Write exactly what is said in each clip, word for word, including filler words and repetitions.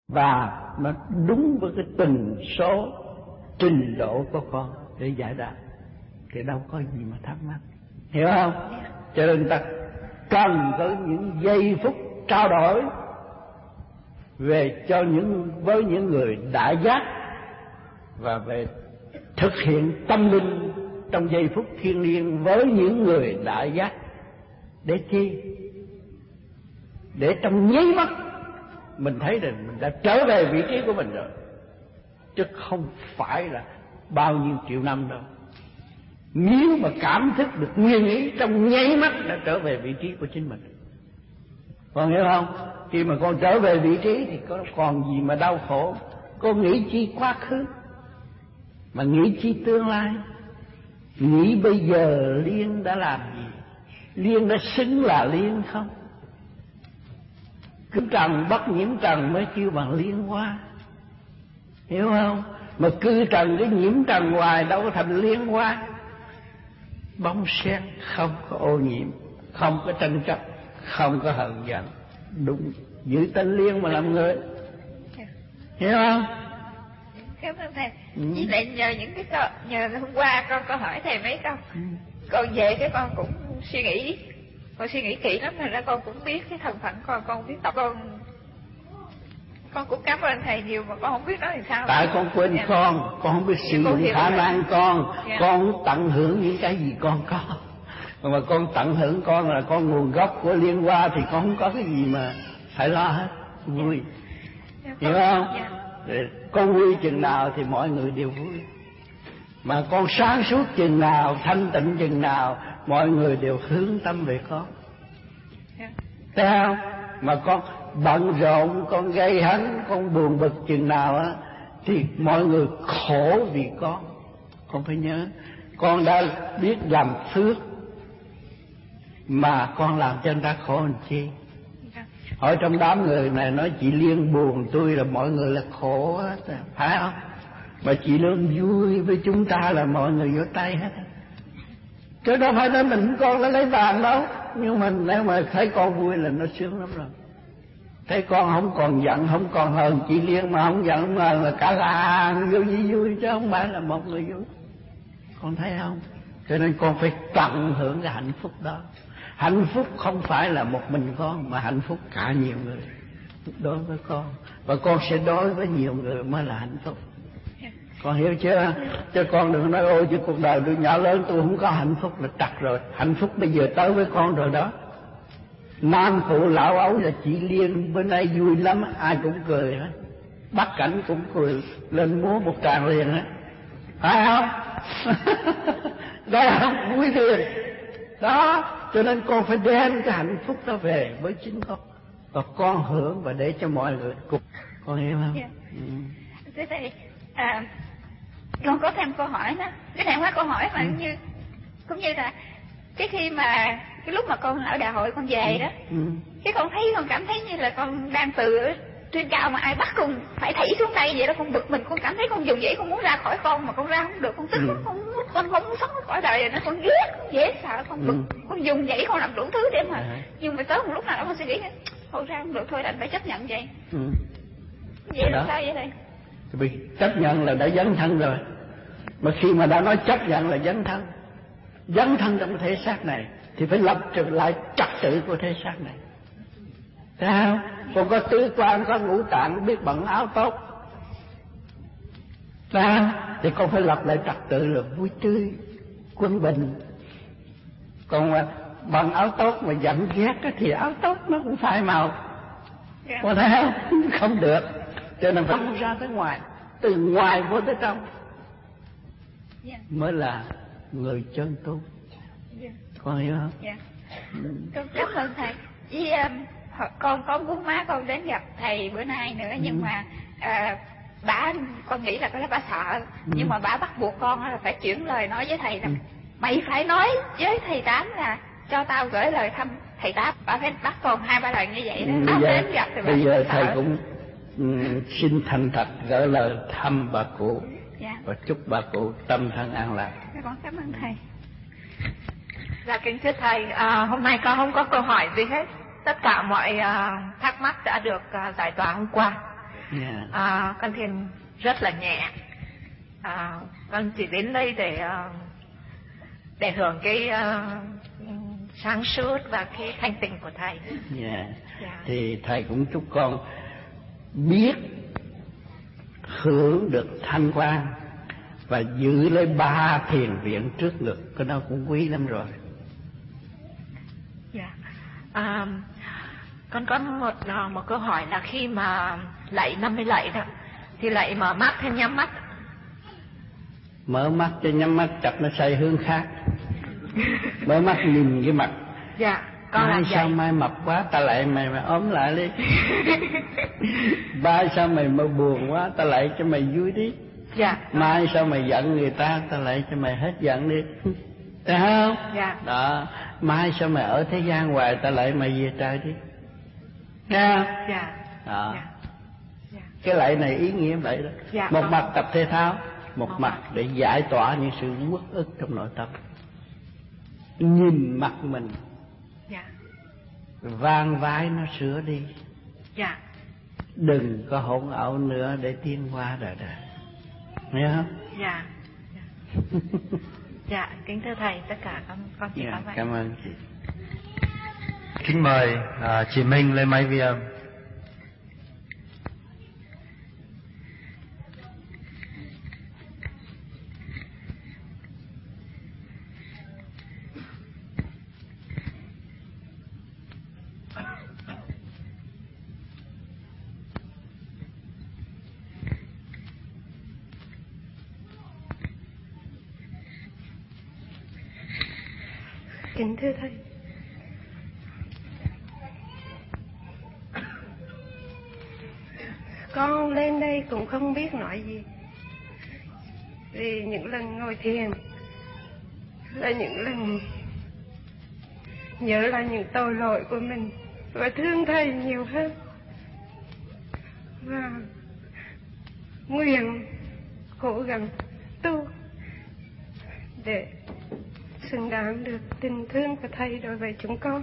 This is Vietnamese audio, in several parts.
và nó đúng với cái tần số trình độ của con để giải đáp, thì đâu có gì mà thắc mắc, hiểu không? Cho nên ta cần có những giây phút trao đổi về cho những với những người đã giác, và về thực hiện tâm linh trong giây phút thiêng liêng với những người đã giác. Để chi? Để trong nháy mắt mình thấy rằng mình đã trở về vị trí của mình rồi, chứ không phải là bao nhiêu triệu năm đâu. Nếu mà cảm thức được nguyên ý trong nháy mắt đã trở về vị trí của chính mình. Con hiểu không? Khi mà con trở về vị trí thì có còn gì mà đau khổ. Con nghĩ chi quá khứ, mà nghĩ chi tương lai. Nghĩ bây giờ Liên đã làm gì, Liên đã xứng là Liên không? Cứ trần bất nhiễm trần mới kêu bằng liên hoa, hiểu không? Mà cứ trần cái nhiễm trần hoài đâu có thành liên hoa. Bóng sen không có ô nhiễm, không có tranh chấp, không có hờn giận, đúng giữ tên liên mà làm người, hiểu không? Cảm ơn thầy. Ừ. Với lại nhờ những cái câu, nhờ hôm qua con có hỏi thầy mấy câu, ừ. Con về cái con cũng suy nghĩ, con suy nghĩ kỹ lắm, rồi ra con cũng biết cái thân phận con, con biết tập con, con cũng cảm ơn thầy nhiều mà con không biết nói làm sao. Tại con quên, dạ. con, con không biết sử dụng khả năng con, dạ. Con tận hưởng những cái gì con có, mà con tận hưởng con là con nguồn gốc của liên hoa thì con không có cái gì mà phải lo hết, vui, dạ. Hiểu không? Dạ. Con vui chừng nào thì mọi người đều vui, mà con sáng suốt chừng nào, thanh tịnh chừng nào, mọi người đều hướng tâm về con, yeah. Thấy không? Mà con bận rộn, con gây hấn, con buồn bực chừng nào á, thì mọi người khổ vì con. Con phải nhớ, con đã biết làm phước mà con làm cho người ta khổ làm chi? Hỏi trong đám người này nói chị Liên buồn tôi là mọi người là khổ hết, phải không? Mà chị Liên vui với chúng ta là mọi người vỗ tay hết. Chứ đâu phải nói mình con nó lấy vàng đâu, nhưng mà nếu mà thấy con vui là nó sướng lắm rồi. Thấy con không còn giận, không còn hờn, chị Liên mà không giận không hờn là cả làng vui vui vui, chứ không phải là một người vui. Con thấy không? Cho nên con phải tận hưởng cái hạnh phúc đó. Hạnh phúc không phải là một mình con, mà hạnh phúc cả nhiều người đối với con, và con sẽ đối với nhiều người mới là hạnh phúc. Con hiểu chưa? Chứ con đừng nói ôi chứ cuộc đời tôi nhỏ lớn tôi không có hạnh phúc là trật rồi. Hạnh phúc bây giờ tới với con rồi đó. Nam phụ lão ấu là chị Liên bữa nay vui lắm, ai cũng cười hết, Bắc Cảnh cũng cười lên múa một tràng liền hết, phải không? Đó không vui thiệt đó. Cho nên con phải đem cái hạnh phúc đó về với chính con, và con hưởng và để cho mọi người cùng. Con hiểu không? Yeah. Ừ. Thế thì à, con có thêm câu hỏi đó. Cái này hóa câu hỏi mà ừ. như cũng như là cái khi mà cái lúc mà con ở đại hội con về ừ. đó, ừ. cái con thấy con cảm thấy như là con đang từ trên cao mà ai bắt con phải thảy xuống đây vậy đó, con bực mình, con cảm thấy con dùng dãy, con muốn ra khỏi con mà con ra không được, con tức ừ. con con không muốn sống khỏi đời này, nó con ghét, con dễ sợ, con bực, ừ. con dùng dãy, con làm đủ thứ để mà, à. nhưng mà tới một lúc nào đó con suy nghĩ thôi ra không được, thôi đành phải chấp nhận vậy. Ừ. Vậy là sao vậy đây? Vì chấp nhận là đã dấn thân rồi, mà khi mà đã nói chấp nhận là dấn thân, dấn thân trong thể xác này thì phải lập trở lại trật tự của thể xác này. Thấy không? Còn có tứ quan, có ngũ tạng, biết bận áo tốt, thấy không? Thì con phải lập lại trật tự là vui tươi, quân bình. Còn mà bằng áo tốt mà giận ghét thì áo tốt nó cũng phai màu, con thấy không? Không được. Cho nên phải ra tới ngoài, từ ngoài vô tới trong mới là người chân tu. Con hiểu không? Dạ. Con cảm ơn thầy. Với um, con có muốn má con đến gặp thầy bữa nay nữa, nhưng ừ. mà uh, bà con nghĩ là có lẽ bà sợ, ừ. nhưng mà bà bắt buộc con là phải chuyển lời nói với thầy là ừ. mày phải nói với thầy Tám là cho tao gửi lời thăm thầy Tám. Bà phải bắt con hai ba lần như vậy đó. Ừ, bây, giờ, gặp thì bây giờ thầy sợ. Cũng um, xin thành thật gửi lời thăm bà cụ, dạ. và chúc bà cụ tâm thân an lạc. Con cảm ơn thầy. Dạ kính thưa thầy, à, hôm nay con không có câu hỏi gì hết, tất cả mọi à, thắc mắc đã được à, giải tỏa hôm qua. Yeah. À, con thiền rất là nhẹ. À, con chỉ đến đây để uh, để hưởng cái uh, sáng suốt và cái thanh tịnh của thầy. Yeah. Yeah. Thì thầy cũng chúc con biết hưởng được thanh quan và giữ lấy ba thiền viện trước ngực, cái đó cũng quý lắm rồi. Dạ. À, con có một một câu hỏi là khi mà lạy năm mươi lạy đó thì lạy mở mắt hay nhắm mắt? Mở mắt cho nhắm mắt chặt nó say hướng khác. Mở mắt nhìn cái mặt. Dạ. Con mai sao vậy. mai mập quá ta lại mày mày ốm lại đi. Ba sao mày mà buồn quá ta lại cho mày vui đi. Dạ. Mai sao mày giận người ta ta lại cho mày hết giận đi. Thấy không? Dạ. Đó. Mai sao mày ở thế gian hoài ta lại mày về trời đi. Nghe không? Dạ. Đó. Dạ. Dạ. Cái lạy này ý nghĩa vậy đó. Dạ, một con. mặt tập thể thao, một Một mặt mặt. để giải tỏa những sự uất ức trong nội tâm. Nhìn mặt mình, Dạ. van vái nó sửa đi. Dạ. Đừng có hỗn ẩu nữa để tiến qua đời đời. Nghe không? Dạ. Dạ. Dạ, kính thưa thầy, tất cả con con chỉ Dạ, có vậy. cảm ơn chị. Kính mời à, chị Minh lên máy vi âm. Kính thưa thầy, con lên đây cũng không biết nói gì, vì những lần ngồi thiền là những lần nhớ là những tội lỗi của mình và thương thầy nhiều hơn, và nguyện cố gắng tu để xứng đáng được tình thương của thầy đối với chúng con.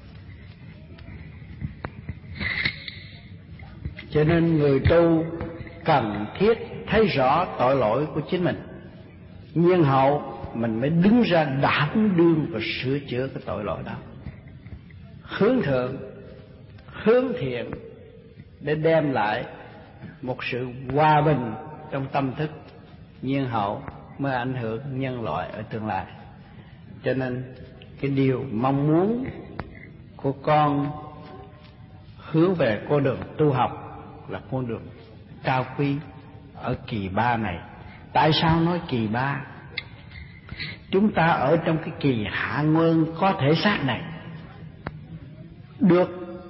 Cho nên người tu cần thiết thấy rõ tội lỗi của chính mình, nhiên hậu mình mới đứng ra đảm đương và sửa chữa cái tội lỗi đó, hướng thượng, hướng thiện, để đem lại một sự hòa bình trong tâm thức, nhiên hậu mới ảnh hưởng nhân loại ở tương lai. Cho nên cái điều mong muốn của con hướng về con đường tu học là con đường cao quý ở kỳ ba này. Tại sao nói kỳ ba? Chúng ta ở trong cái kỳ hạ nguyên có thể xác này, được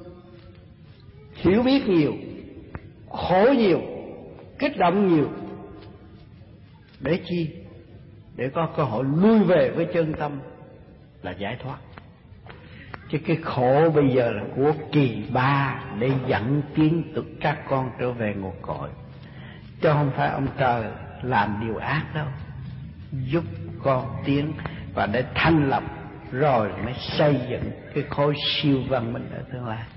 hiểu biết nhiều, khổ nhiều, kích động nhiều, để chi? Để có cơ hội lui về với chân tâm là giải thoát. Chứ cái khổ bây giờ là của kỳ ba, để dẫn tiến tụi các con trở về nguồn cội, chứ không phải ông trời làm điều ác đâu, giúp con tiến và để thanh lập rồi mới xây dựng cái khối siêu văn minh ở tương lai.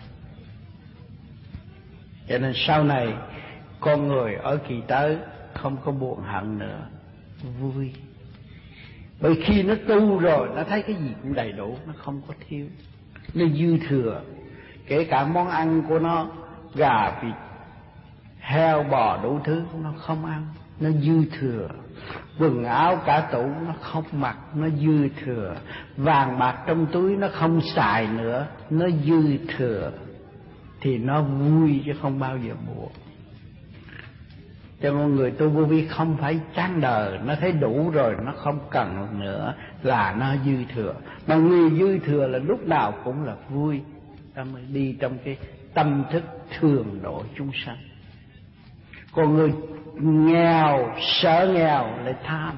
Cho nên sau này con người ở kỳ tới không có buồn hận nữa, vui. Bởi khi nó tu rồi nó thấy cái gì cũng đầy đủ, nó không có thiếu, nó dư thừa. Kể cả món ăn của nó, gà, vịt, heo, bò, đủ thứ nó không ăn, nó dư thừa. Quần áo cả tủ nó không mặc, nó dư thừa. Vàng bạc trong túi nó không xài nữa, nó dư thừa. Thì nó vui chứ không bao giờ buồn. Cho con người tu vô vi không phải chán đời, nó thấy đủ rồi nó không cần nữa là nó dư thừa. Mà người dư thừa là lúc nào cũng là vui, ta mới đi trong cái tâm thức thường độ chúng sanh. Còn người nghèo, sợ nghèo lại tham.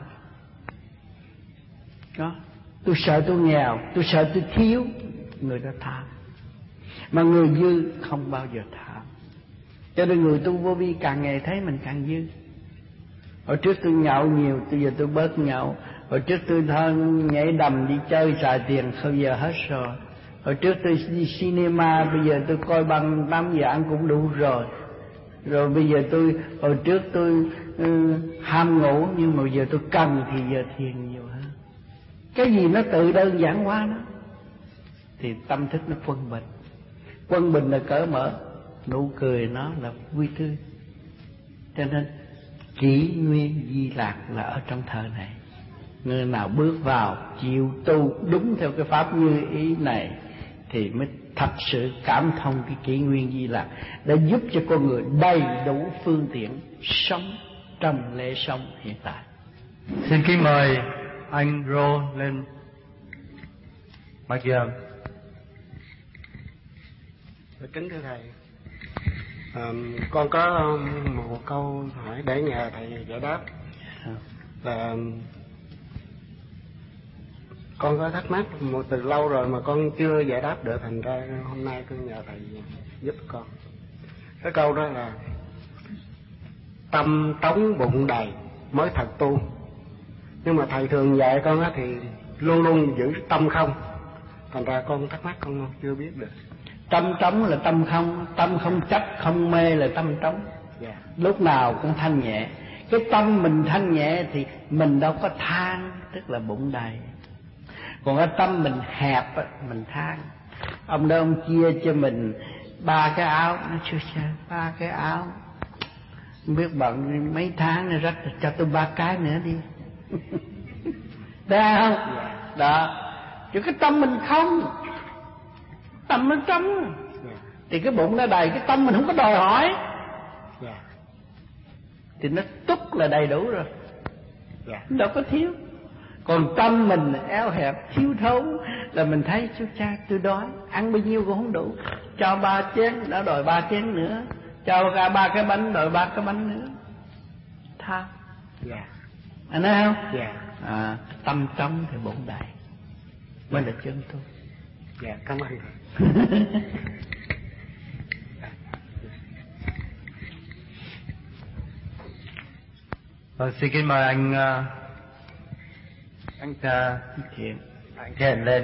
Đó, tôi sợ tôi nghèo, tôi sợ tôi thiếu, người đó tham. Mà người dư không bao giờ tham. Cho nên người tu vô vi càng ngày thấy mình càng dư. Hồi trước tôi nhậu nhiều, bây giờ tôi bớt nhậu. Hồi trước tôi thân nhảy đầm đi chơi xài tiền, không giờ hết rồi. Hồi trước tôi đi cinema, bây giờ tôi coi bằng tám giờ ăn cũng đủ rồi. Rồi bây giờ tôi, hồi trước tôi uh, ham ngủ, nhưng mà giờ tôi cần thì giờ thiền nhiều hơn. Cái gì nó tự đơn giản hóa nó thì tâm thức nó quân bình. Quân bình là cởi mở, nụ cười nó là vui tươi. Cho nên kỷ nguyên di lạc là ở trong thơ này. Người nào bước vào chịu tu đúng theo cái pháp như ý này thì mới thật sự cảm thông cái kỷ nguyên di lạc, để giúp cho con người đầy đủ phương tiện sống trong lễ sống hiện tại. Xin kính mời anh Rô lên microphone. Kính thưa thầy, à, con có một câu hỏi để nhờ thầy giải đáp. Là con có thắc mắc một từ lâu rồi mà con chưa giải đáp được, thành ra hôm nay con nhờ thầy giúp con. Cái câu đó là tâm trống bụng đầy mới thật tu. Nhưng mà thầy thường dạy con á thì luôn luôn giữ tâm không, thành ra con thắc mắc con chưa biết được. Tâm trống là tâm không, tâm không chấp không mê là tâm trống. Yeah. Lúc nào cũng thanh nhẹ. Cái tâm mình thanh nhẹ thì mình đâu có than, tức là bụng đầy. Còn cái tâm mình hẹp mình than. Ông đó ông chia cho mình ba cái áo, nó chưa sao, ba cái áo không biết bận mấy tháng nữa, rất cho tôi ba cái nữa đi. Thấy không? Đó. Chứ cái tâm mình không, tâm nó trống thì cái bụng nó đầy, cái tâm mình không có đòi hỏi thì nó túc là đầy đủ rồi, đâu có thiếu. Còn tâm mình eo hẹp thiếu thốn là mình thấy chú cha tôi đói, ăn bao nhiêu cũng không đủ, cho ba chén đã đòi ba chén nữa, cho ra ba cái bánh đòi ba cái bánh nữa. Tha. Dạ. Anh thấy không? Dạ. À, tâm trống thì bụng đầy mới là chân tu. Dạ, cảm ơn. Vâng, xin kính mời anh uh, anh uh, Thiện. anh Thiện lên.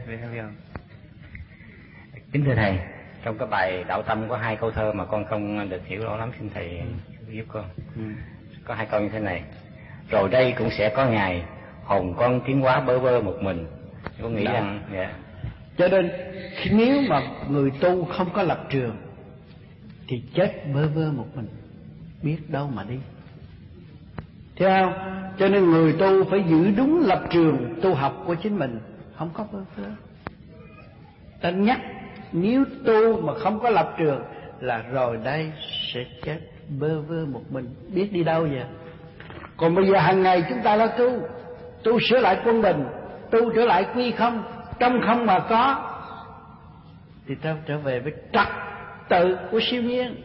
Kính thưa thầy, trong cái bài Đạo Tâm có hai câu thơ mà con không được hiểu rõ lắm, xin thầy giúp con. Ừ. Có hai câu như thế này: rồi đây cũng sẽ có ngày hồn con tiến hóa bơ vơ một mình. Con nghĩ Đó. rằng dạ. Cho nên nếu mà người tu không có lập trường thì chết bơ vơ một mình, biết đâu mà đi. Thấy không? Cho nên người tu phải giữ đúng lập trường tu học của chính mình, không có bơ vơ. Ta nhắc, nếu tu mà không có lập trường là rồi đây sẽ chết bơ vơ một mình, biết đi đâu vậy. Còn bây giờ hàng ngày chúng ta đã tu, tu sửa lại quân bình, tu trở lại quy không, trong không mà có, thì ta trở về với trật tự của siêu nhiên.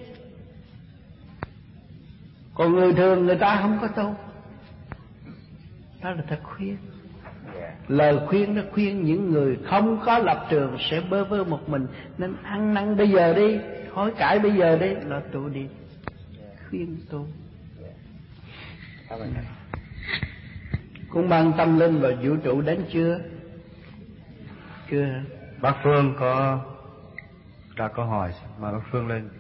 Còn người thường người ta không có tu. Đó là ta khuyên. Lời khuyên nó khuyên những người không có lập trường sẽ bơ vơ một mình, nên ăn năn bây giờ đi, hối cải bây giờ đi, là tu đi. Khuyên tu. Cũng mang tâm linh vào vũ trụ đến chưa? Chưa. Bác Phương có đặt câu hỏi mà bác Phương lên.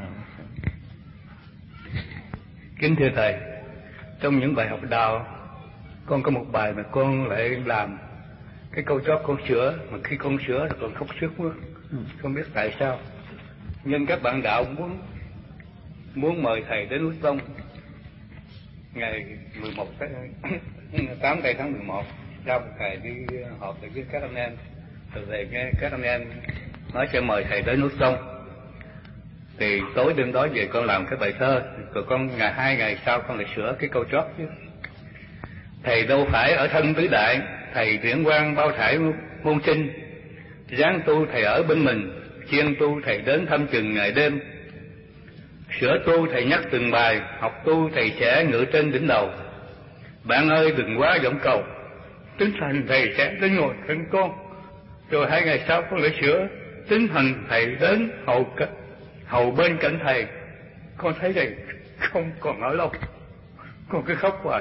Kính thưa thầy, trong những bài học đạo, con có một bài mà con lại làm cái câu chót con sửa, mà khi con sửa là con khóc sướt mướt, không biết tại sao. Nhưng các bạn đạo muốn muốn mời thầy đến núi Tông ngày mười một tám tây tháng mười một, ra một thầy đi họp với các anh em, từ về nghe các anh em nói sẽ mời thầy đến núi Tông. Thì tối đêm đó về con làm cái bài thơ, rồi con ngày hai ngày sau con lại sửa cái câu chót chứ. Thầy đâu phải ở thân tứ đại, thầy điển quang bao thải môn sinh, dáng tu thầy ở bên mình, chuyên tu thầy đến thăm chừng ngày đêm. Sửa tu thầy nhắc từng bài, học tu thầy sẽ ngự trên đỉnh đầu. Bạn ơi đừng quá vọng cầu, tinh thần thầy sẽ đến ngồi cạnh con. Rồi hai ngày sau con lại sửa, tinh thần thầy đến hầu hầu bên cạnh thầy. Con thấy thầy không còn ở lâu, con cứ khóc hoài.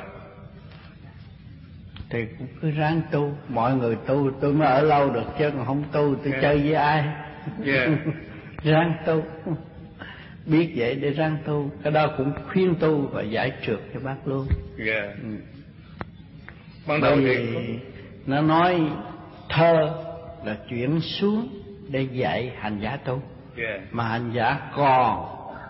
Thì cũng cứ ráng tu, mọi người tu tôi mới ở lâu được, chứ còn không tu tôi yeah. chơi với ai. Yeah. Ráng tu. biết vậy để ráng tu. Cái đó cũng khuyên tu và giải trượt cho bác luôn. Dạ. Yeah. Ừ. Ban đầu thì nó nói thơ là chuyển xuống để dạy hành giả tu. Yeah. Mà hành giả còn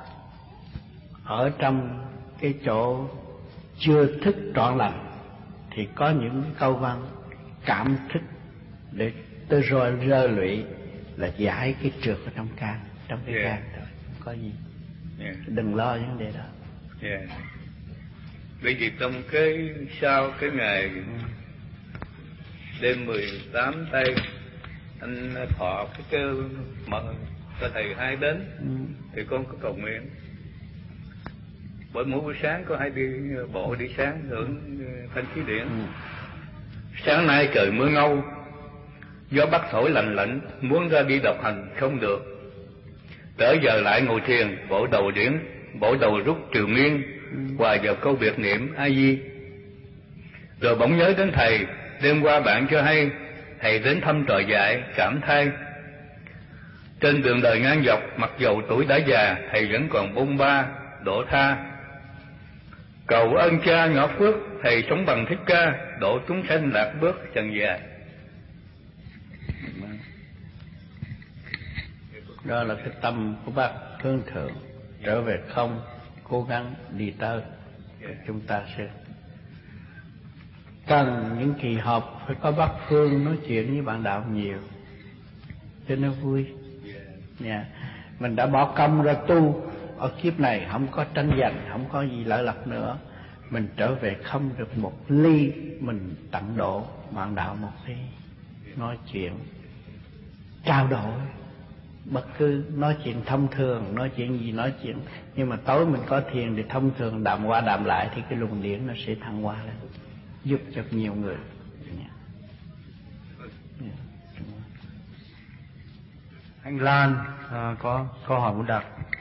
ở trong cái chỗ chưa thức trọn lành thì có những câu văn cảm thức để tới rồi rơ lụy là giải cái trượt ở trong can, trong cái Yeah. can thôi, không có gì. Yeah. Đừng lo vấn đề đó. Yeah. Bởi vì trong cái sau cái ngày đêm mười tám tây anh thọ cái kêu mà cho thầy hai đến, ừ. thì con có cầu nguyện. Bởi mỗi buổi sáng có hay đi bộ đi sáng hưởng thanh khí điển. Ừ. Sáng nay trời mưa ngâu, gió bắc thổi lạnh lạnh, muốn ra đi độc hành không được. Trở giờ lại ngồi thiền, bộ đầu điển, bộ đầu rút triều nguyên, ừ. hòa vào câu biệt niệm A Di. Rồi bỗng nhớ đến thầy, đêm qua bạn cho hay, thầy đến thăm trò dạy, cảm thay. Trên đường đời ngang dọc, mặc dầu tuổi đã già, thầy vẫn còn bôn ba, độ tha. Cầu ơn cha nhỏ phước, thầy sống bằng Thích Ca, độ chúng sanh lạc bước trần già. Đó là cái tâm của bác hướng thượng, trở về không, cố gắng đi tới. Chúng ta sẽ cần những kỳ họp phải có bác Phương nói chuyện với bạn đạo nhiều cho nó vui. Yeah. Mình đã bỏ công ra tu, ở kiếp này không có tranh giành, không có gì lợi lộc nữa. Mình trở về không được một ly, mình tặng độ bạn đạo một ly, nói chuyện trao đổi, bất cứ nói chuyện thông thường, nói chuyện gì nói chuyện, nhưng mà tối mình có thiền thì thông thường đàm qua đàm lại thì cái luồng điển nó sẽ thăng hoa lên, giúp cho nhiều người. Anh Lan à, có câu hỏi muốn đặt.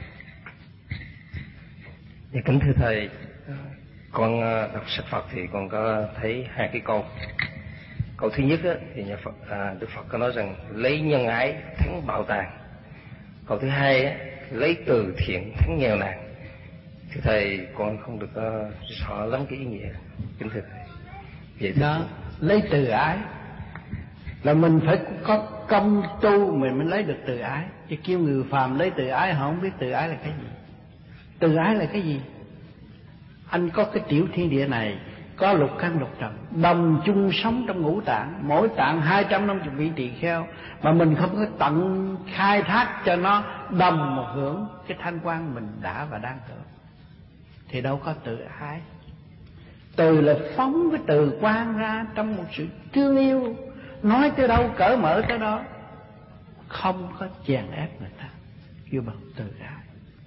Dạ, kính thưa thầy, con đọc sách Phật thì con có thấy hai cái câu. Câu thứ nhất á, thì nhà Phật, à, Đức Phật có nói rằng lấy nhân ái thắng bạo tàn. Câu thứ hai á, lấy từ thiện thắng nghèo nàn. Thưa thầy, con không được uh, rõ lắm cái ý nghĩa. Kính thưa thầy. Vậy đó, lấy từ ái là mình phải có công tu mình mới lấy được từ ái. Chứ kêu người phàm lấy từ ái họ không biết từ ái là cái gì. Từ ái là cái gì? Anh có cái tiểu thiên địa này, có lục căn lục trần, đồng chung sống trong ngũ tạng, mỗi tạng hai trăm năm mươi vị tỳ kheo, mà mình không có tận khai thác cho nó đồng một hưởng cái thanh quan mình đã và đang hưởng, thì đâu có tự ái. Từ là phóng cái từ quan ra trong một sự thương yêu, nói tới đâu cởi mở tới đó, không có chèn ép người ta, kêu bằng từ ái.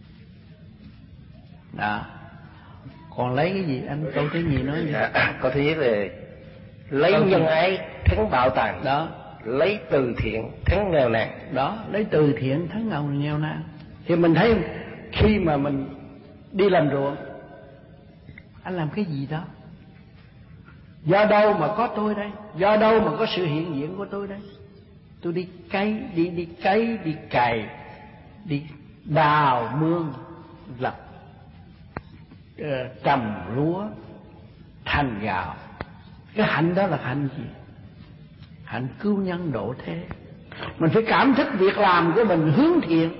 Đó. Còn lấy cái gì anh? Câu thứ gì nói gì? À, câu thứ nhất là lấy câu nhân ái thắng bạo tàn. Đó. Lấy từ thiện thắng nghèo nàn. Đó, lấy từ thiện thắng nghèo nghèo nàn. Thì mình thấy khi mà mình đi làm ruộng, anh làm cái gì đó? Do đâu mà có tôi đây? Do đâu mà có sự hiện diện của tôi đây? Tôi đi cấy, đi đi cấy, đi cày, đi đào mương, lập uh, trồng lúa, thành gạo. Cái hạnh đó là hạnh gì? Hạnh cứu nhân độ thế. Mình phải cảm thức việc làm của mình hướng thiện,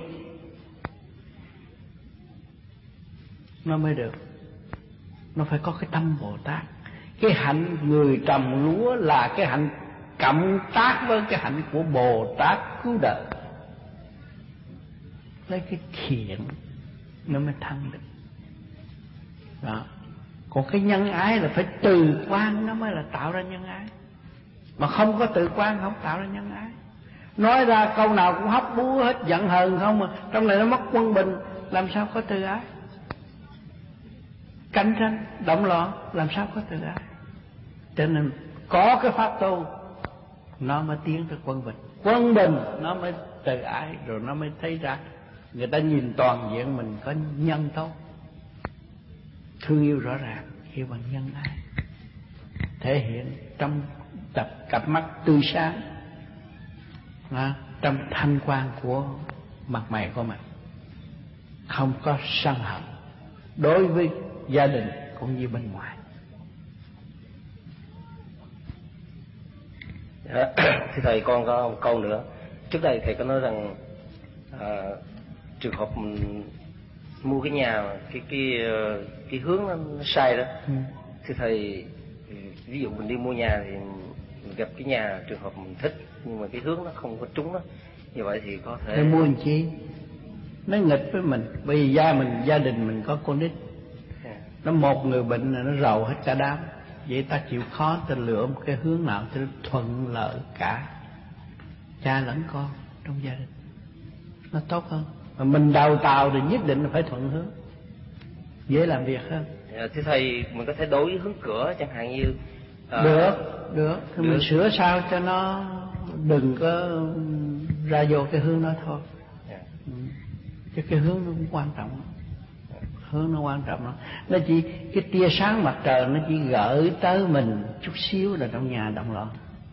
nó mới được. Nó phải có cái tâm Bồ Tát. Cái hạnh người trồng lúa là cái hạnh cộng tác với cái hạnh của Bồ Tát cứu đời. Lấy cái thiện nó mới thăng được. Đó. Còn cái nhân ái là phải từ quan, nó mới là tạo ra nhân ái. Mà không có từ quan không tạo ra nhân ái. Nói ra câu nào cũng hóc búa hết, giận hờn không, mà trong này nó mất quân bình, làm sao có từ ái? Cạnh tranh, động loạn, làm sao có từ ái? Cho nên có cái pháp tu, nó mới tiến tới quân bình. Quân bình nó mới từ ái, rồi nó mới thấy ra người ta nhìn toàn diện mình có nhân tốt, thương yêu rõ ràng, kêu bằng nhân ái, thể hiện trong tập cặp mắt tươi sáng, à, trong thanh quan của mặt mày của mình. không có sân hận đối với gia đình cũng như bên ngoài. Thì thầy con có một câu nữa. Trước đây thầy có nói rằng à, trường hợp mình mua cái nhà cái cái cái hướng nó, nó sai đó. Ừ. Thì thầy ví dụ mình đi mua nhà thì mình gặp cái nhà trường hợp mình thích nhưng mà cái hướng nó không có trúng đó, như vậy thì có thể thầy mua làm chi? Nó nghịch với mình. Bởi vì gia mình gia đình mình có con nít, yeah. Nó một người bệnh là nó rầu hết cả đám. Vậy ta chịu khó ta lựa một cái hướng nào cho thuận lợi cả cha lẫn con trong gia đình, nó tốt hơn. Mà mình đào tạo thì nhất định là phải thuận hướng, dễ làm việc hơn. Dạ, thưa thầy, mình có thể đổi hướng cửa chẳng hạn như uh, được được thì được. Mình sửa sao cho nó đừng có ra vô cái hướng đó thôi. Yeah. Ừ. Chứ cái hướng nó cũng quan trọng. Yeah. Hướng nó quan trọng lắm. Nó chỉ cái tia sáng mặt trời nó chỉ gửi tới mình chút xíu là trong nhà động loạn,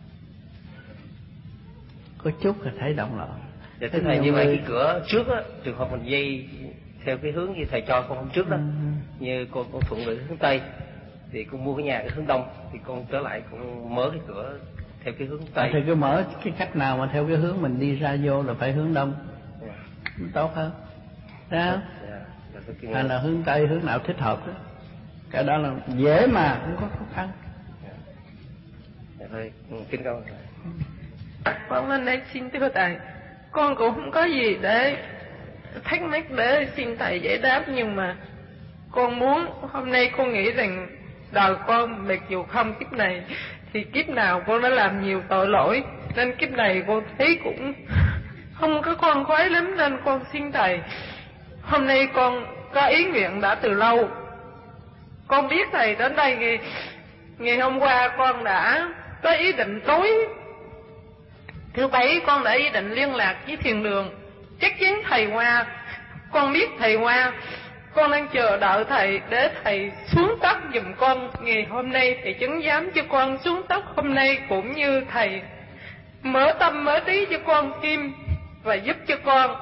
có chút là thấy động loạn. Dạ, thưa thầy, như vậy cái cửa trước á, trường hợp mình dây theo cái hướng như thầy cho con hôm trước đó, ừ. Như con con thuận lợi hướng tây thì con mua cái nhà cái hướng đông thì con trở lại con mở cái cửa theo cái hướng tây. À, thì cứ mở cái cách nào mà theo cái hướng mình đi ra vô là phải hướng đông, yeah. Nó tốt hơn, thấy không? Yeah. Yeah. Hay là hướng tây, hướng nào thích hợp đó. Cái đó là dễ mà không có khó khăn. Yeah. Dạ thôi, kính câu. Con lên đây xin thưa thầy, con cũng không có gì để thắc mắc để xin thầy giải đáp, nhưng mà con muốn hôm nay con nghĩ rằng đời con mặc dù không kiếp này thì kiếp nào con đã làm nhiều tội lỗi, nên kiếp này con thấy cũng không có khoan khoái lắm, nên con xin thầy. Hôm nay con có ý nguyện đã từ lâu. Con biết thầy đến đây ngày, ngày hôm qua con đã có ý định tối thứ bảy con đã ý định liên lạc với thiền đường. Chắc chắn thầy qua, con biết thầy qua, con đang chờ đợi thầy để thầy xuống tóc giùm con. Ngày hôm nay thầy chứng giám cho con xuống tóc hôm nay, cũng như thầy mở tâm mở trí cho con tim và giúp cho con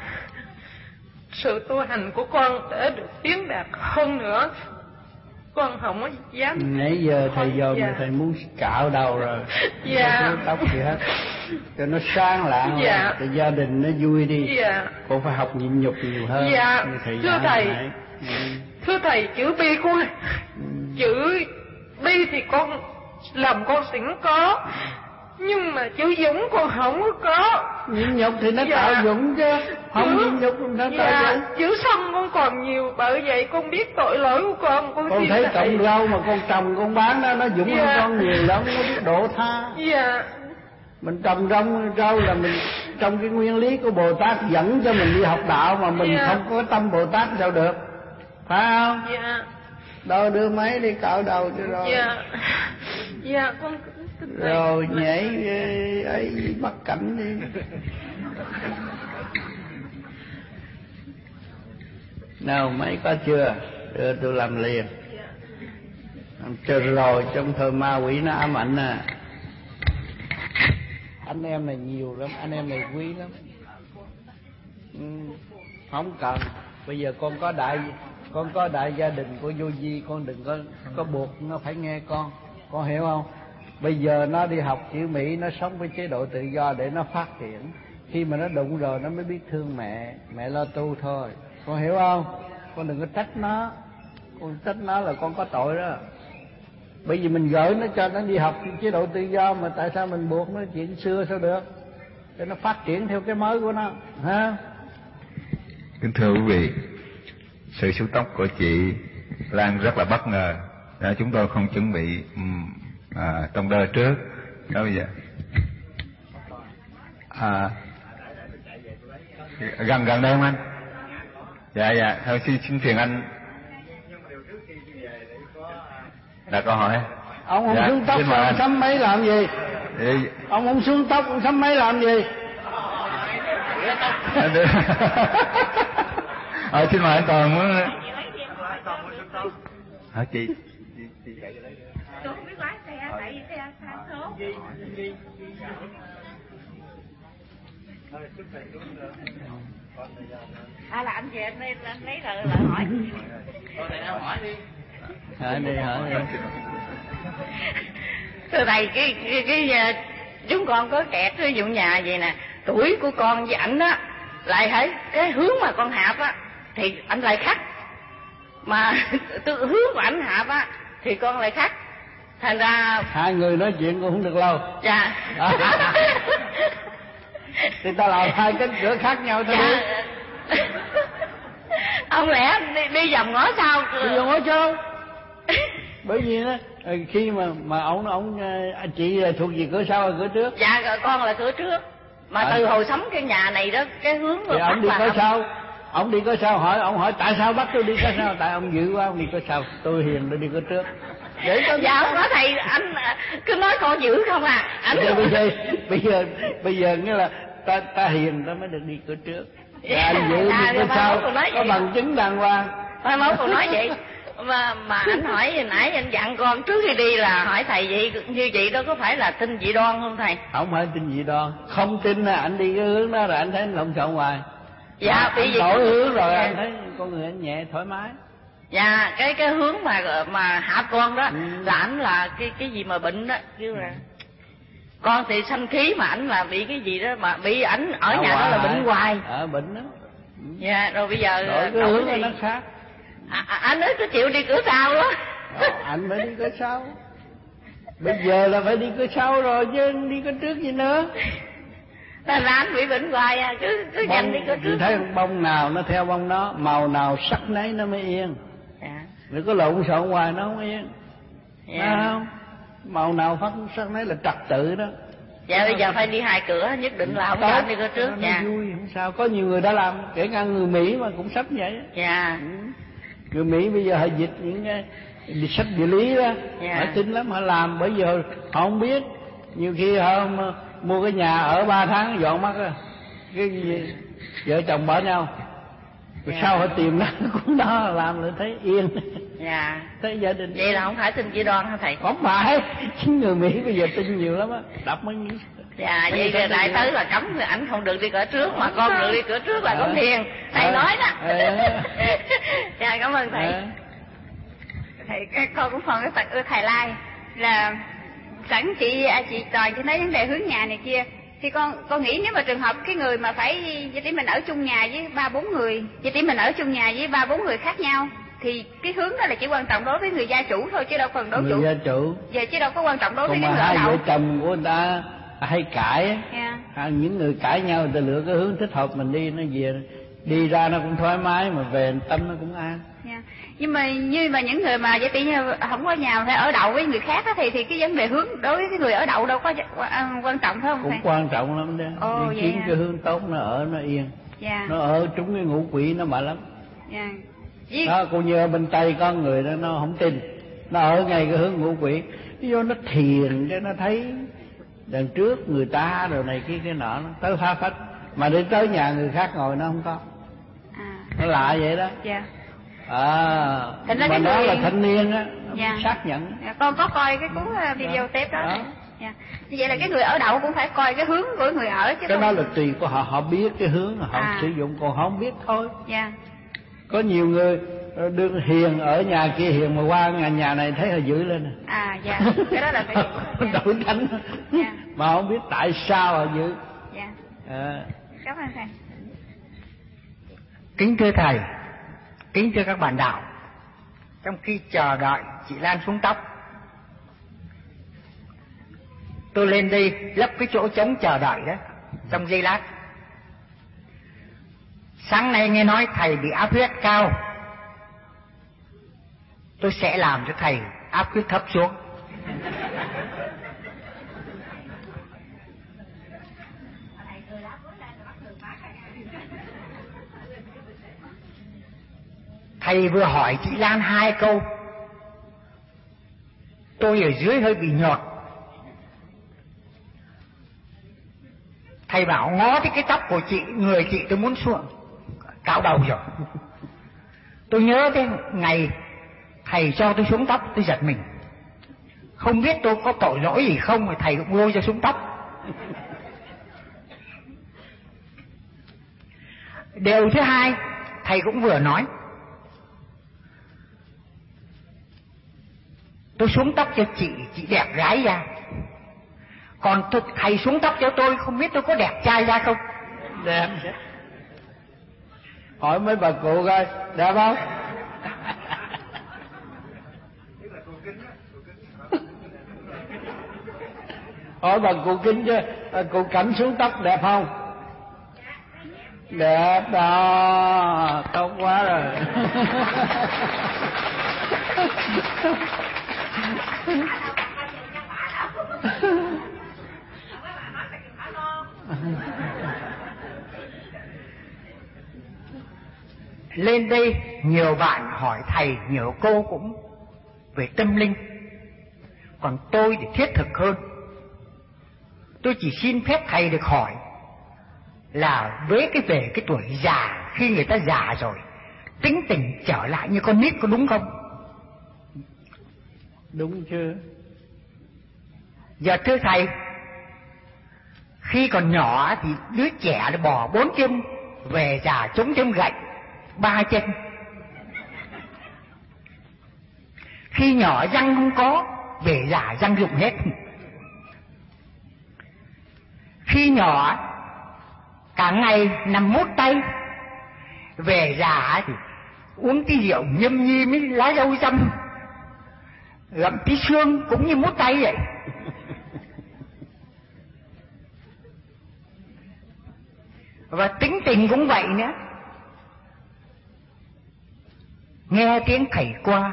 sự tu hành của con để được tiến đạt hơn nữa. Con không có dám. Nãy giờ thầy dòm dạ. Thầy muốn cạo đầu rồi. Dạ. Không có tóc gì hết. Cho nó sáng lạng. Dạ. Cho gia đình nó vui đi. Dạ. Con phải học nhịn nhục nhiều hơn. Dạ. Thầy thưa thầy. Ừ. Thưa thầy, chữ bi con ừ. Chữ bi thì con lòng con sẵn có, nhưng mà chữ dũng con không có có. Nhịn nhục thì nó dạ. Tạo dũng chứ. Không chữ, nhịn nhục nó tạo dạ, dũng. Chữ sân con còn nhiều, bởi vậy con biết tội lỗi của con. Con, con thấy trồng rau mà con trồng con bán đó, nó dũng dạ. Hơn con nhiều lắm, nó biết độ tha. Dạ. Mình trồng rau, rau là mình trong cái nguyên lý của Bồ Tát dẫn cho mình đi học đạo, mà mình dạ. Không có tâm Bồ Tát sao được, phải không? Dạ. Đâu đưa máy đi cạo đầu cho rồi. Dạ. Dạ con rồi nhảy ấy bắt cảnh đi. Nào mấy có chưa? Đưa tôi làm liền. Làm cho rồi trong thời ma quỷ nó ám ảnh à. Anh em này nhiều lắm, anh em này quý lắm. Ừ, không cần. Bây giờ con có đại con có đại gia đình của vô vi, con đừng có có buộc nó phải nghe con. Con hiểu không? Bây giờ nó đi học chữ Mỹ, nó sống với chế độ tự do để nó phát triển. Khi mà nó đụng rồi nó mới biết thương mẹ, mẹ lo tu thôi. Con hiểu không? Con đừng có trách nó. Con trách nó là con có tội đó. Bởi vì mình gửi nó cho nó đi học chế độ tự do, mà tại sao mình buộc nó chuyện xưa sao được? Để nó phát triển theo cái mới của nó, ha? Kính thưa quý vị, sự xuống tóc của chị Lan rất là bất ngờ. Đã chúng tôi không chuẩn bị um, à, trong đời trước. Đó bây giờ à, gần gần đây không anh? Dạ dạ, thôi xin xin phiền anh đặt câu hỏi. Ông không dạ, xuống tóc ông anh. Sắm máy làm gì? Dạ. Ông không xuống tóc ông sắm máy làm gì? Ờ, xin mời anh Toàn muốn. Hả chị? Chị chạy cho đấy. Tôi không biết lái xe, tại vì xe xa số. À là anh về anh lấy, anh lấy lời, lời hỏi. Thôi thầy nào hỏi đi. Hỏi đi, hỏi đi. Thưa thầy, cái, cái, cái chúng con có kẹt ví dụ nhà vậy nè, tuổi của con với ảnh á, lại thấy cái hướng mà con hạp á, thì anh lại khác. Mà từ hướng của ảnh hạp á, thì con lại khác. Thành ra... Hai người nói chuyện cũng không được lâu. Dạ. Thì ta làm hai cánh cửa khác nhau thôi. Dạ. Ông lẽ đi, đi vòng ngõ sau. Đi vòng ngõ sau. Bởi vì đó, khi mà mà ông ông anh chị thuộc về cửa sau hay cửa trước? Dạ con là cửa trước. Mà à, từ hồi sống cái nhà này đó, cái hướng thì ông đi cửa ông... sau. Ông đi cửa sau hỏi, ông hỏi tại sao bắt tôi đi cửa sau? Tại ông dữ quá, ông đi cửa sau. Tôi hiền tôi đi cửa trước. Vậy con dạ không có thầy, anh cứ nói con dữ không à. Anh bây giờ bây giờ bây giờ, bây giờ nghĩa là ta ta hiền ta mới được đi cửa trước. Dạ, anh dữ đi cửa sau có bằng chứng đàng hoàng. Mai mốt còn nói vậy. Mà mà anh hỏi hồi nãy anh dặn con trước khi đi là hỏi thầy vậy, như vậy đó có phải là tin dị đoan không thầy? Không phải tin dị đoan, không tin là anh đi cái hướng đó rồi anh thấy anh lộn xộn hoài. Dạ, vì đổi hướng rồi anh thấy con người anh nhẹ thoải mái. Dạ, cái cái hướng mà mà hạ con đó, ừ. là ảnh là cái cái gì mà bệnh đó, kêu là con thì sanh khí mà ảnh là bị cái gì đó mà bị ảnh ở nhà đó là bệnh hoài. Ở bệnh đó. Dạ, rồi bây giờ đổi cái hướng thì... nó khác. À, à, anh nói có chịu đi cửa sau đó. Đó, anh phải đi cửa sau. Bây giờ là phải đi cửa sau rồi chứ đi cửa trước gì nữa. Là anh bị bệnh hoài à, cứ cứ dành đi cửa trước. Thấy bông nào nó theo bông đó, màu nào sắc nấy nó mới yên. Dạ. Đừng có lộn xộn hoài nó không yên. Dạ. Phải không? Màu nào phát sắc nấy là trật tự đó. Dạ bây giờ phải đi hai cửa, nhất định là không cho anh đi cửa trước. Nó dạ. Vui không sao, có nhiều người đã làm, kể cả người Mỹ mà cũng sắp vậy. Dạ. Ừ. Người Mỹ bây giờ họ dịch những cái sách địa lý đó, yeah. họ tin lắm, họ làm bởi vì họ không biết. Nhiều khi họ mua cái nhà ở ba tháng dọn mất á, cái gì vợ chồng bỏ nhau, rồi yeah. Sau họ tìm ra cũng đó làm lại thấy yên. Dạ. Thấy gia đình. Vậy là không phải tin dị đoan hả thầy? Không phải, chính người Mỹ bây giờ tin nhiều lắm á, đọc mấy những. Dạ, vậy thì đại tới là cấm thì ảnh không được đi cửa trước mà con được đi cửa trước là con thiền. Thầy à, nói đó. À, dạ, cảm ơn thầy. À. Thầy, con cũng phần cái tật ưa thầy Lai là sẵn chị chị Toàn chị nói vấn đề hướng nhà này kia thì con con nghĩ nếu mà trường hợp cái người mà phải vậy tí mình ở chung nhà với ba bốn người, vậy tí mình ở chung nhà với ba bốn người khác nhau thì cái hướng đó là chỉ quan trọng đối với người gia chủ thôi chứ đâu cần đối người chủ. Người gia chủ. Giờ chứ đâu có quan trọng đối còn với cái người ở đậu. hai vợ chồng của người ta hay cãi, yeah. à, những người cãi nhau người ta lựa cái hướng thích hợp mình đi, nó về đi ra nó cũng thoải mái mà về tâm nó cũng an. Yeah. Nhưng mà như mà những người mà vậy như không có nhà phải ở đậu với người khác đó, thì thì cái vấn đề hướng đối với cái người ở đậu đâu có quan trọng phải không? Cũng thầy? Quan trọng lắm đó. Ồ, đi kiếm hả? Cái hướng tốt nó ở nó yên. Yeah. Nó ở trúng cái ngũ quỷ nó mệt lắm. Yeah. Với... Đó, cũng như ở bên Tây có người đó nó không tin, nó ở ngay cái hướng ngũ quỷ, ví dụ nó thiền cho nó thấy đằng trước người ta rồi này kia cái nọ, nó tới phá phách mà đi tới nhà người khác ngồi nó không có. À. Nó lạ vậy đó. Dạ. À, mà nó người... là thanh niên á, dạ. xác nhận. Dạ, con có coi cái cuốn video tape đó. đó. Dạ. Như vậy là cái người ở đậu cũng phải coi cái hướng của người ở chứ. Cái không... đó là tùy của họ, họ biết cái hướng họ à. sử dụng, còn họ không biết thôi. Dạ. Có nhiều người đương hiền ở nhà kia hiền mà qua nhà, nhà này thấy họ giữ lên. À dạ, cái đó là cái dạ. Đổi thánh. Dạ. Mà không biết tại sao họ giữ. Dạ. À. Cảm ơn thầy. Kính thưa thầy, kính thưa các bạn đạo, trong khi chờ đợi chị Lan xuống tóc, tôi lên đây lấp cái chỗ trống chờ đợi đó trong giây lát. Sáng nay nghe nói thầy bị áp huyết cao, tôi sẽ làm cho thầy áp huyết thấp xuống. Thầy vừa hỏi chị Lan hai câu, tôi ở dưới hơi bị nhọt. Thầy bảo ngó thấy cái tóc của chị, người chị tôi muốn xuống cạo đầu rồi. Tôi nhớ cái ngày thầy cho tôi xuống tóc, tôi giật mình. Không biết tôi có tội lỗi gì không mà thầy cũng lôi cho xuống tóc. Điều thứ hai, thầy cũng vừa nói, tôi xuống tóc cho chị, chị đẹp gái ra. Còn tôi, thầy xuống tóc cho tôi, không biết tôi có đẹp trai ra không? Đẹp. Hỏi mấy bà cụ coi, đẹp không? Hỏi bà cụ Kính chứ, cụ Cảnh xuống tóc đẹp không? Đẹp đó, tốt quá rồi. Lên đây nhiều bạn hỏi thầy, nhiều cô cũng về tâm linh. Còn tôi thì thiết thực hơn. Tôi chỉ xin phép thầy được hỏi là với cái về cái tuổi già, khi người ta già rồi, tính tình trở lại như con nít có đúng không? Đúng chưa? Giờ thưa thầy, khi còn nhỏ thì đứa trẻ nó bỏ bốn chân, về già chống thêm gậy ba chân. Khi nhỏ răng không có, về già răng rụng hết. Khi nhỏ cả ngày nằm mút tay, về già thì uống tí rượu nhâm nhi với lá dâu dăm, gặm tí xương cũng như mút tay vậy. Và tính tình cũng vậy nữa. Nghe tiếng thầy qua,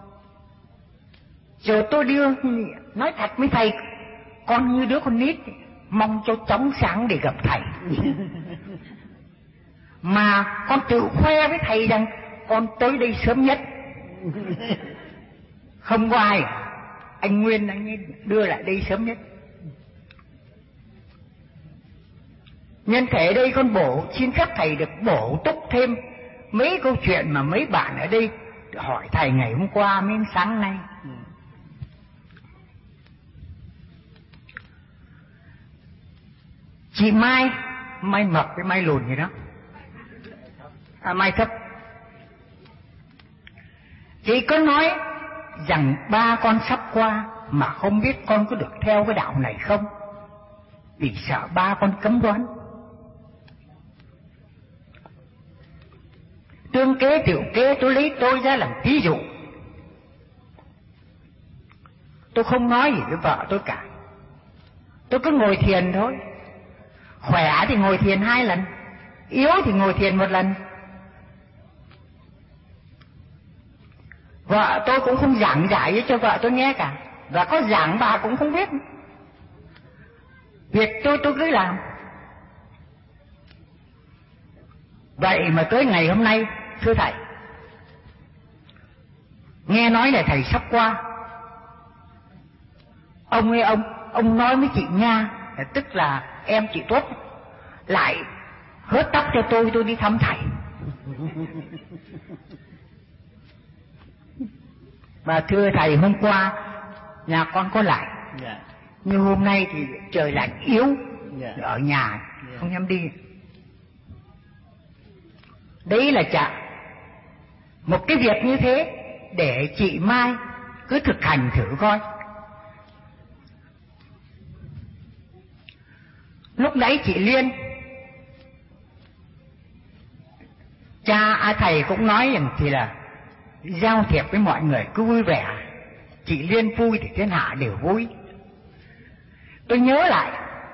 rồi tôi đưa, nói thật với thầy, con như đứa con nít, mong cho chóng sáng để gặp thầy. Mà con tự khoe với thầy rằng con tới đây sớm nhất. Không có ai, anh Nguyên anh ấy đưa lại đây sớm nhất. Nhân thể đây con bổ, xin phép thầy được bổ túc thêm mấy câu chuyện mà mấy bạn ở đây hỏi thầy ngày hôm qua mới sáng nay. Chị Mai, Mai mập với Mai lùn gì đó, à, Mai thấp. Chị có nói rằng ba con sắp qua mà không biết con có được theo cái đạo này không, vì sợ ba con cấm đoán. Tương kế tiểu kế, tôi lấy tôi ra làm ví dụ. Tôi không nói gì với vợ tôi cả. Tôi cứ ngồi thiền thôi. Khỏe thì ngồi thiền hai lần, yếu thì ngồi thiền một lần. Vợ tôi cũng không giảng giải cho vợ tôi nghe cả, và có giảng bà cũng không biết. Việc tôi tôi cứ làm. Vậy mà tới ngày hôm nay, thưa thầy, nghe nói là thầy sắp qua. Ông ơi ông, ông nói với chị Nga, tức là em chị Tuất, lại hớt tóc cho tôi, tôi đi thăm thầy. Và thưa thầy, hôm qua nhà con có lại, yeah. Nhưng hôm nay thì trời lạnh yếu, yeah. Ở nhà yeah. Không dám đi. Đấy là chả một cái việc như thế, để chị Mai cứ thực hành thử coi. Lúc nãy chị Liên, cha à, thầy cũng nói rằng thì là giao thiệp với mọi người cứ vui vẻ. Chị Liên vui thì thiên hạ đều vui. Tôi nhớ lại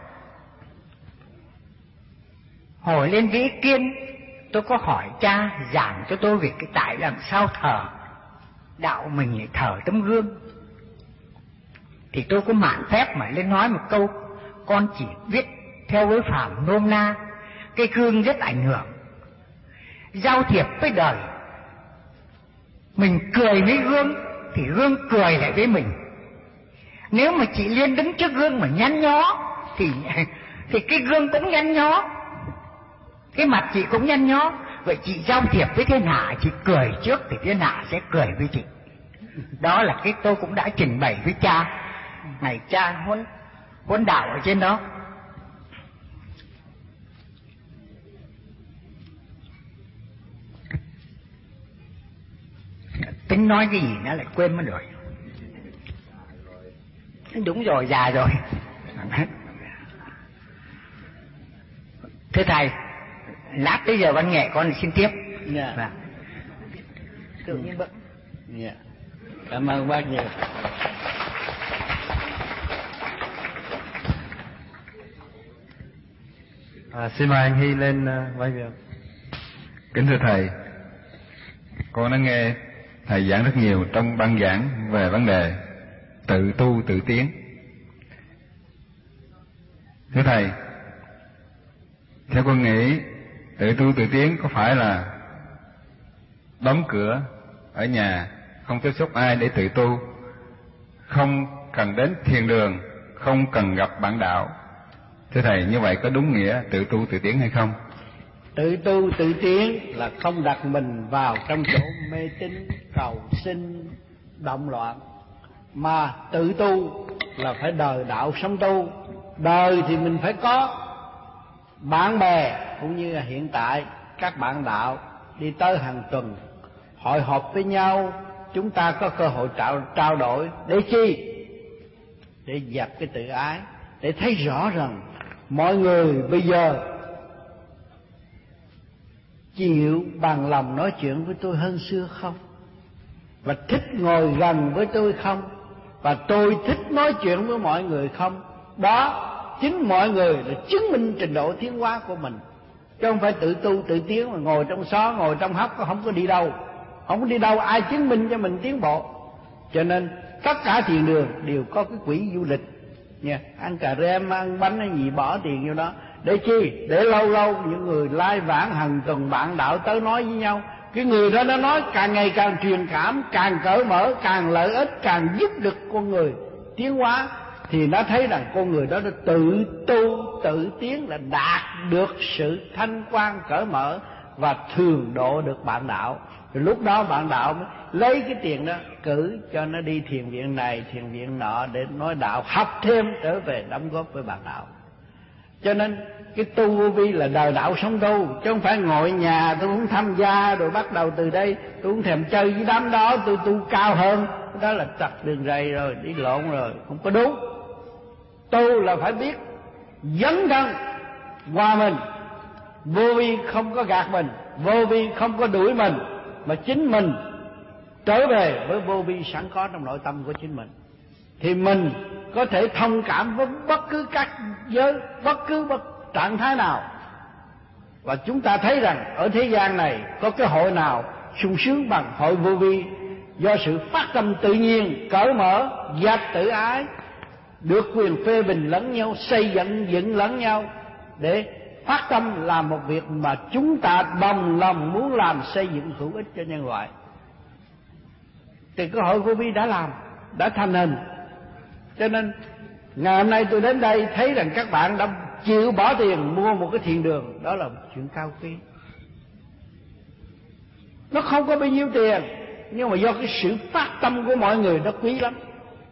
hồi lên Vĩ Kiên, tôi có hỏi cha giảng cho tôi về cái tại làm sao thờ đạo mình lại thờ tấm gương. Thì tôi có mạn phép mà lên nói một câu, con chỉ viết theo với phàm nôm na, cái gương rất ảnh hưởng. Giao thiệp với đời, mình cười với gương thì gương cười lại với mình. Nếu mà chị Liên đứng trước gương mà nhăn nhó thì thì cái gương cũng nhăn nhó, cái mặt chị cũng nhăn nhó. Vậy chị giao thiệp với thiên hạ, chị cười trước thì thiên hạ sẽ cười với chị. Đó là cái tôi cũng đã trình bày với cha, ngày cha huấn huấn đạo ở trên đó. tính nói cái gì nó lại quên mất rồi. Đúng rồi, già rồi. Thưa thầy, lát tới giờ văn nghệ con xin tiếp. Dạ. Vâng. Tự nhiên bận. Dạ. Cảm ơn bác nhiều. À, xin mời anh Hy lên uh, vai việc. Kính thưa thầy, con đã nghe thầy giảng rất nhiều trong băng giảng về vấn đề tự tu tự tiến. Thưa thầy, theo con nghĩ tự tu tự tiến có phải là đóng cửa ở nhà, không tiếp xúc ai để tự tu, không cần đến thiền đường, không cần gặp bạn đạo? Thưa thầy, như vậy có đúng nghĩa tự tu tự tiến hay không? Tự tu tự tiến là không đặt mình vào trong chỗ mê tín cầu sinh động loạn, mà tự tu là phải đời đạo sống tu. Đời thì mình phải có bạn bè, cũng như là hiện tại các bạn đạo đi tới hàng tuần hội họp với nhau, chúng ta có cơ hội trao, trao đổi để chi? Để dẹp cái tự ái, để thấy rõ rằng mọi người bây giờ chịu bằng lòng nói chuyện với tôi hơn xưa không, và thích ngồi gần với tôi không, và tôi thích nói chuyện với mọi người không. Đó, chính mọi người là chứng minh trình độ tiến hóa của mình, chứ không phải tự tu tự tiến mà ngồi trong xó ngồi trong hốc không có đi đâu, không có đi đâu ai chứng minh cho mình tiến bộ. Cho nên tất cả thiền đường đều có cái quỹ du lịch nha, ăn cà rem ăn bánh hay gì bỏ tiền vô đó để chi? Để lâu lâu những người lai vãng hàng tuần bạn đạo tới nói với nhau, cái người đó nó nói càng ngày càng truyền cảm, càng cởi mở, càng lợi ích, càng giúp được con người tiến hóa, thì nó thấy rằng con người đó đã tự tu tự tiến, là đạt được sự thanh quan cởi mở và thường độ được bạn đạo. Rồi lúc đó bạn đạo mới lấy cái tiền đó cử cho nó đi thiền viện này thiền viện nọ để nói đạo, học thêm trở về đóng góp với bạn đạo. Cho nên cái tu vô vi là đời đạo sống tu, chứ không phải ngồi nhà tôi muốn tham gia rồi bắt đầu từ đây tôi không thèm chơi với đám đó, tôi tu cao hơn. Đó là trật đường ray rồi, đi lộn rồi, không có đúng. Tu là phải biết dấn thân qua mình, vô vi không có gạt mình, vô vi không có đuổi mình, mà chính mình trở về với vô vi sẵn có trong nội tâm của chính mình, thì mình có thể thông cảm với bất cứ các giới, bất cứ bất trạng thái nào. Và chúng ta thấy rằng ở thế gian này có cái hội nào sung sướng bằng hội vô vi, do sự phát tâm tự nhiên, cởi mở, dẹp tự ái, được quyền phê bình lẫn nhau, xây dựng dựng lẫn nhau để phát tâm làm một việc mà chúng ta đồng lòng muốn làm, xây dựng hữu ích cho nhân loại. Thì cái hội vô vi đã làm, đã thành hình. Cho nên ngày hôm nay tôi đến đây thấy rằng các bạn đã chịu bỏ tiền mua một cái thiền đường, đó là một chuyện cao quý. Nó không có bao nhiêu tiền, nhưng mà do cái sự phát tâm của mọi người nó quý lắm.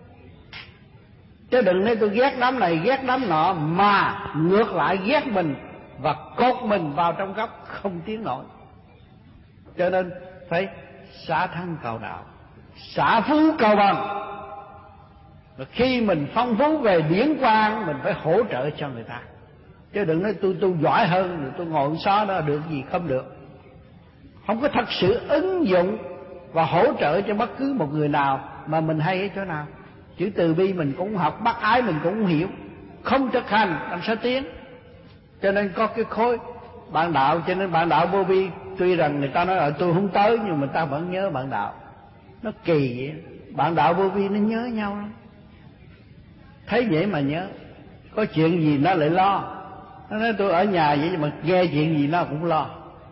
Chứ đừng nói tôi ghét đám này ghét đám nọ, mà ngược lại ghét mình và cột mình vào trong góc không tiến nổi. Cho nên phải xả thân cầu đạo, xả phú cầu bằng. Và khi mình phong phú về điển quang, mình phải hỗ trợ cho người ta. Chứ đừng nói tôi tôi giỏi hơn rồi tôi ngồi xó đó được gì, không được. Không có thật sự ứng dụng và hỗ trợ cho bất cứ một người nào mà mình hay ở chỗ nào. Chữ từ bi mình cũng học, bác ái mình cũng hiểu, không thực hành làm sao tiến. Cho nên có cái khối bạn đạo, cho nên bạn đạo vô vi tuy rằng người ta nói là tôi không tới, nhưng mà người ta vẫn nhớ bạn đạo. Nó kỳ vậy. Bạn đạo vô vi nó nhớ nhau lắm, thấy vậy mà nhớ. Có chuyện gì nó lại lo. Nó nói tôi ở nhà vậy mà nghe chuyện gì nó cũng lo.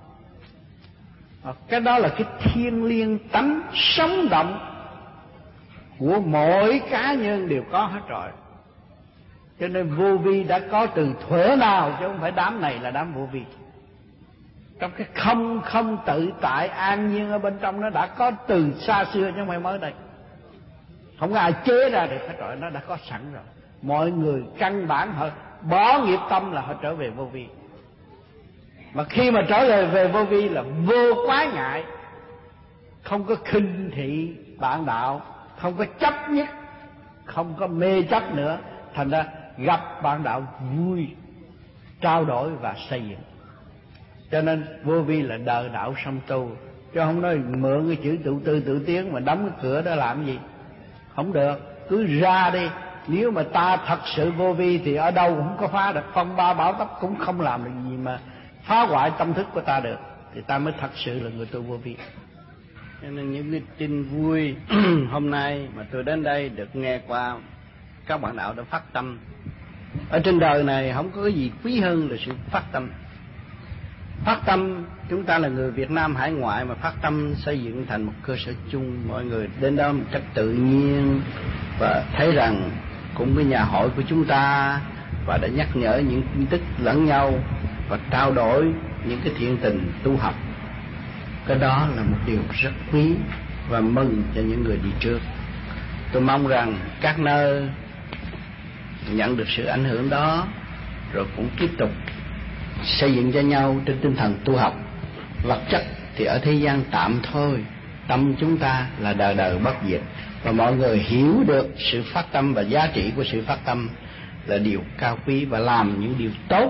Cái đó là cái thiêng liêng tánh sống động của mỗi cá nhân đều có hết rồi. Cho nên vô vi đã có từ thuở nào, chứ không phải đám này là đám vô vi. Trong cái không không tự tại an nhiên ở bên trong nó đã có từ xa xưa, chứ không phải mới đây. Không có ai chế ra được hết rồi, nó đã có sẵn rồi. Mọi người căn bản họ bỏ nghiệp tâm là họ trở về vô vi. Mà khi mà trở về về vô vi là vô quái ngại, không có khinh thị bạn đạo, không có chấp nhất, không có mê chấp nữa. Thành ra gặp bạn đạo vui, trao đổi và xây dựng. Cho nên vô vi là đời đạo song tu, chứ không nói mượn cái chữ tự tư tự tiến mà đóng cái cửa đó làm gì, không được. Cứ ra đi. Nếu mà ta thật sự vô vi thì ở đâu cũng có phá được, phong ba bão táp cũng không làm được gì mà phá hoại tâm thức của ta được, thì ta mới thật sự là người tu vô vi. Cho nên những cái tin vui hôm nay mà tôi đến đây được nghe qua các bạn đạo đã phát tâm. Ở trên đời này không có cái gì quý hơn là sự phát tâm. Phát tâm, chúng ta là người Việt Nam hải ngoại mà phát tâm xây dựng thành một cơ sở chung, mọi người đến đó một cách tự nhiên và thấy rằng cũng với nhà hội của chúng ta, và đã nhắc nhở những tin tức lẫn nhau và trao đổi những cái thiện tình tu học. Cái đó là một điều rất quý và mừng cho những người đi trước. Tôi mong rằng các nơi nhận được sự ảnh hưởng đó rồi cũng tiếp tục xây dựng cho nhau trên tinh thần tu học. Vật chất thì ở thế gian tạm thôi, tâm chúng ta là đời đời bất diệt, và mọi người hiểu được sự phát tâm và giá trị của sự phát tâm là điều cao quý, và làm những điều tốt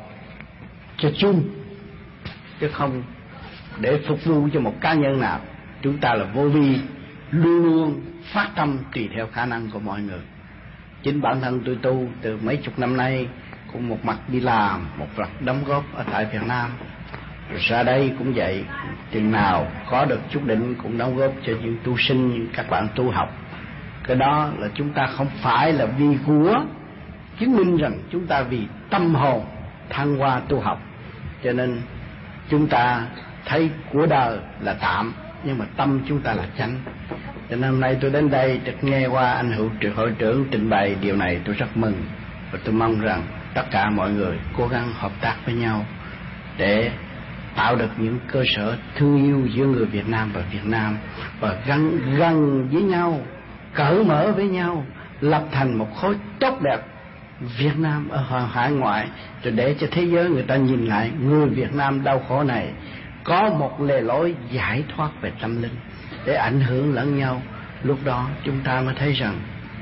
cho chung chứ không để phục vụ cho một cá nhân nào. Chúng ta là vô vi, luôn luôn phát tâm tùy theo khả năng của mọi người. Chính bản thân tôi tu từ mấy chục năm nay cũng một mặt đi làm, một mặt đóng góp ở tại Việt Nam, rồi ra đây cũng vậy, chừng nào có được chút đỉnh cũng đóng góp cho những tu sinh, những các bạn tu học. Cái đó là chúng ta không phải là vì của, chứng minh rằng chúng ta vì tâm hồn thăng hoa tu học. Cho nên chúng ta thấy của đời là tạm, nhưng mà tâm chúng ta là chánh. Cho nên hôm nay tôi đến đây được nghe qua anh hữu hội trưởng trình bày điều này, tôi rất mừng, và tôi mong rằng tất cả mọi người cố gắng hợp tác với nhau để tạo được những cơ sở thương yêu giữa người Việt Nam và Việt Nam, và gắn gần với nhau, cởi mở với nhau, lập thành một khối tốt đẹp Việt Nam ở hải ngoại, rồi để cho thế giới người ta nhìn lại người Việt Nam đau khổ này có một lề lối giải thoát về tâm linh để ảnh hưởng lẫn nhau. Lúc đó chúng ta mới thấy rằng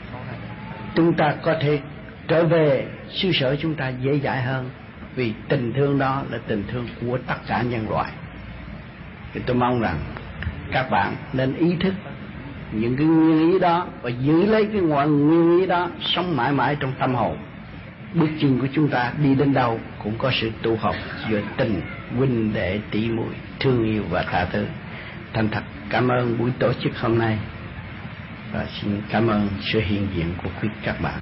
chúng ta có thể trở về xứ sở chúng ta dễ dãi hơn, vì tình thương đó là tình thương của tất cả nhân loại. Thì tôi mong rằng các bạn nên ý thức những cái nguyên ý đó và giữ lấy cái ngoan nguyên ý đó, sống mãi mãi trong tâm hồn. Bước chân của chúng ta đi đến đâu cũng có sự tu học giữa tình huynh đệ tỷ muội, thương yêu và tha thứ. Thành thật cảm ơn buổi tổ chức hôm nay, và xin cảm ơn sự hiện diện của quý các bạn.